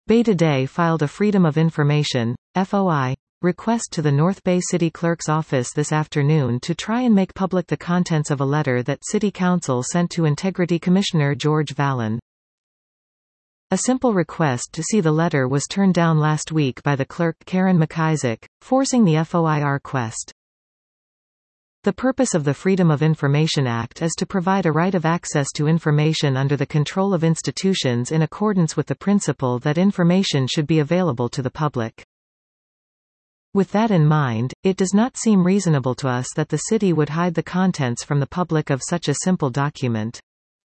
Bay Today filed a Freedom of Information (FOI) request to the North Bay City Clerk's office this afternoon to try and make public the contents of a letter that City Council sent to Integrity Commissioner George Vallon. A simple request to see the letter was turned down last week by the clerk Karen McIsaac, forcing the FOIR quest. The purpose of the Freedom of Information Act is to provide a right of access to information under the control of institutions in accordance with the principle that information should be available to the public. With that in mind, it does not seem reasonable to us that the city would hide the contents from the public of such a simple document.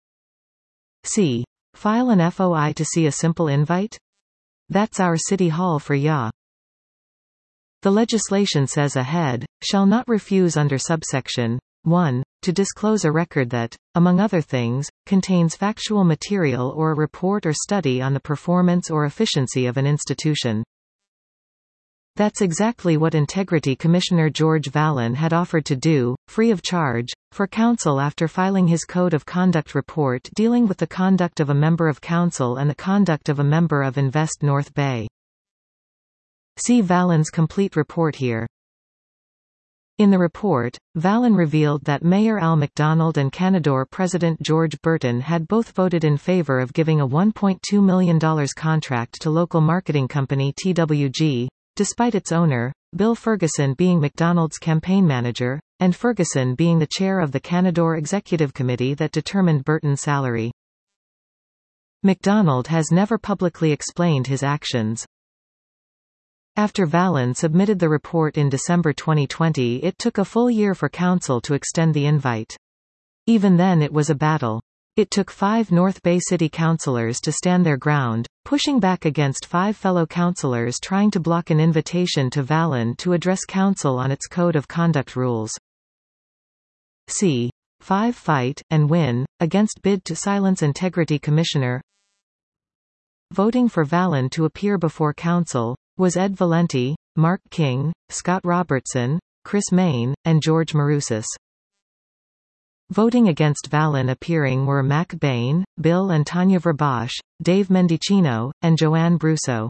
C. File an FOI to see a simple invite? That's our City Hall for ya. The legislation says a head shall not refuse under subsection 1 to disclose a record that, among other things, contains factual material or a report or study on the performance or efficiency of an institution. That's exactly what Integrity Commissioner George Vallon had offered to do, free of charge, for Council after filing his Code of Conduct report dealing with the conduct of a member of Council and the conduct of a member of Invest North Bay. See Vallon's complete report here. In the report, Vallon revealed that Mayor Al McDonald and Canadore President George Burton had both voted in favor of giving a $1.2 million contract to local marketing company TWG, despite its owner, Bill Ferguson, being McDonald's campaign manager, and Ferguson being the chair of the Canadore Executive Committee that determined Burton's salary. McDonald has never publicly explained his actions. After Vallon submitted the report in December 2020, it took a full year for Council to extend the invite. Even then it was a battle. It took 5 North Bay City councillors to stand their ground, pushing back against 5 fellow councillors trying to block an invitation to Vallon to address Council on its Code of Conduct rules. C. 5 Fight, and win, against bid to silence Integrity Commissioner. Voting for Vallon to appear before Council was Ed Valenti, Mark King, Scott Robertson, Chris Main, and George Marousis. Voting against Vallon appearing were Mac Bain, Bill and Tanya Verbosch, Dave Mendicino, and Joanne Brusso.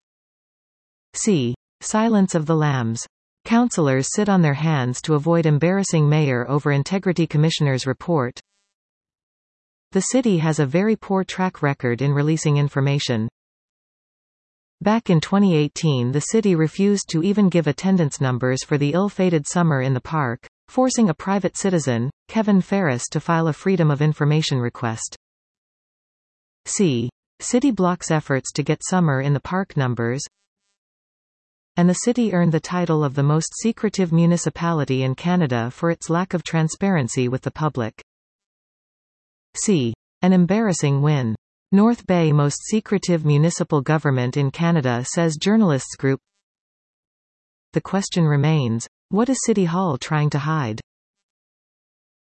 C. Silence of the Lambs. Councillors sit on their hands to avoid embarrassing Mayor over Integrity Commissioner's report. The city has a very poor track record in releasing information. Back in 2018, the city refused to even give attendance numbers for the ill-fated summer in the park, forcing a private citizen, Kevin Ferris, to file a Freedom of Information request. C. City blocks efforts to get summer in the park numbers. And the city earned the title of the most secretive municipality in Canada for its lack of transparency with the public. C. An embarrassing win. North Bay most secretive municipal government in Canada, says journalists group. The question remains, what is City Hall trying to hide?